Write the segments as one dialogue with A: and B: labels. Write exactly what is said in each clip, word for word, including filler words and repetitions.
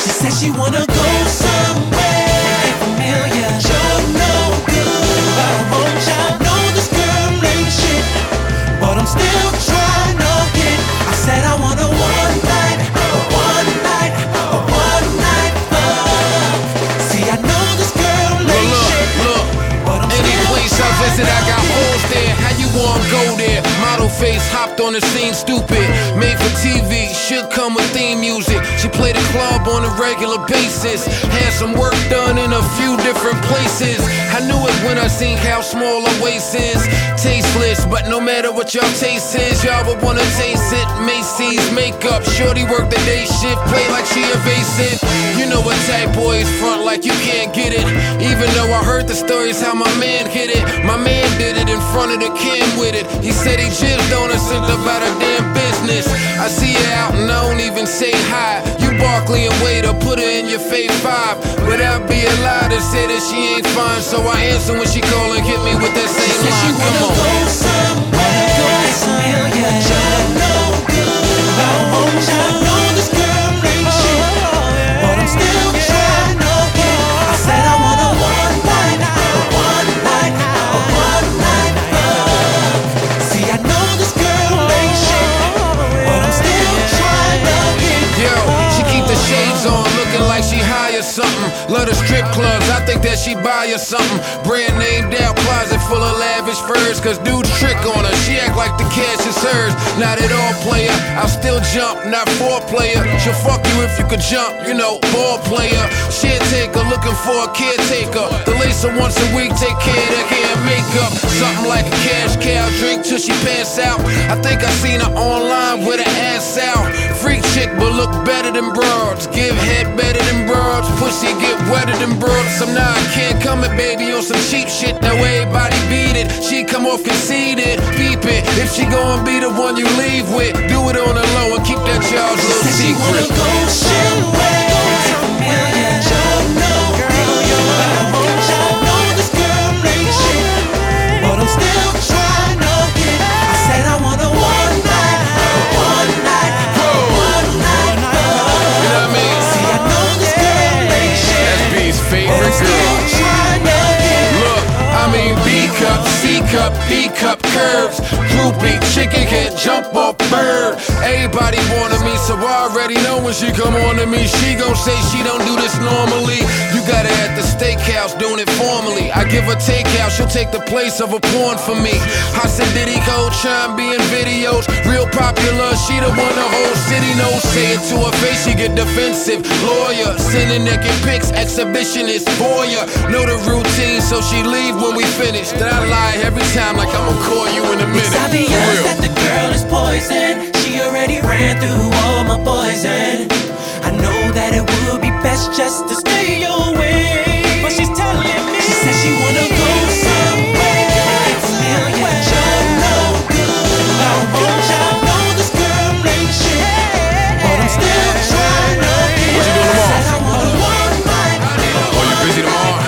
A: She said she wanna go somewhere and get familiar. You're no good, but I won't child. Know this girl ain't shit, but I'm still trying to get. I said I want a one night, a one night, a one night fuck. See, I know this girl ain't
B: look,
A: shit,
B: look,
A: but I'm
B: any
A: still
B: place I visit, I got holes there. How you wanna go there? Model face hopped on the scene, stupid. Made for T V, should come with theme music. She played a club on a regular basis. Had some work done in a few different places. I knew it when I seen how small her waist is. Tasteless, but no matter what y'all taste is, y'all would wanna taste it. Macy's makeup, shorty work the day shift, play like she evasive. You know what type boys front like you can't get it. Even though I heard the stories how my man hit it. My man did it in front of the cam with it. He said he jizzed on us and about her damn business. I see her out and I don't even say hi. You Barkley and waiter, put her in your fave five. But I'd be a lie to say that she ain't fine. So I answer when she call and hit me with that same line. Come on.
A: Go somewhere, go familiar. You're no good, but I won't child. Know this girl ain't shit, but I'm still trying to get. I said I want a one night, a one night, a one night fuck. See, I know this girl ain't shit, but I'm still trying to get.
B: Yo, she keep the shades on, looking like she high or something. Love the strip clubs, I think that she buy or something. Brand named out, closet full of lavish furs. Cause dudes trick on her, she act like the cash is hers. Not at all player, I'll still jump, not for player. She'll fuck you if you could jump, you know, ball player. Shit taker, looking for a caretaker. The lace her once a week, take care of that hair and makeup. Something like a cash cow, drink till she pass out. I think I seen her online with her ass out. Freak chick, but look better than broads. Give head better than broads. Pussy get wetter than broads. Some nah, I can't come it, baby, on some cheap shit. Now everybody beat it. She come off conceited, beep it. If she gon' be the one you leave with, do it on the low and keep that y'all's little
A: Said she wanna
B: secret.
A: go somewhere, get familiar. You're no good, but I won't child. Know this girl ain't shit, but I'm still trying to get. I said I want a one night, a one night, a one night fuck.
B: You know what I mean?
A: See, I know this girl ain't shit,
B: That's B's
A: but I'm
B: favorite
A: still
B: girl.
A: trying to get.
B: Look, I mean B cup, C cup, D cup curves. Groupie, chicken can't jump off bird. Everybody wanted me, so I already know when she come on to me, she gon' say she don't do this normally. You got her at the steakhouse doing it formally. I give her takeout, she'll take the place of a porn for me. I said Diddy Code Chime be in videos, real popular. She the one the whole city knows. Say it to her face, she get defensive. Lawyer, sending naked pics, exhibitionist, voyeur. Know the routine, so she leave when we finish. Then I lie every time like I'ma call you in a minute.
A: It's obvious that the girl is poison. She already ran through all my poison. I know that it would be best just to stay away, but she's telling me she said she wanna go somewhere and get familiar. You're no good, but I won't child. Know this girl ain't shit, but I'm still trying to get.
B: What you doing tomorrow?
A: Said I want a one night.
B: Oh, you busy tomorrow?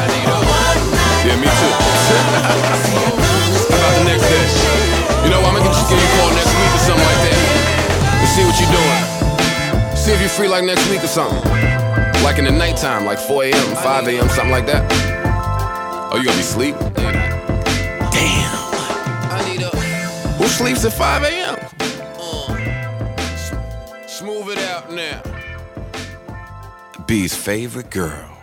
B: Yeah, me too. How about the next day? You know, I'm gonna just give you a call next week or something like that. Let's see what you're doing. See if you're free like next week or something. Like in the nighttime, like four a.m., five a.m., something like that. Oh, you gonna be asleep? Damn. I need a... Who sleeps at five a.m.? Uh, smooth it out now. B's favorite girl.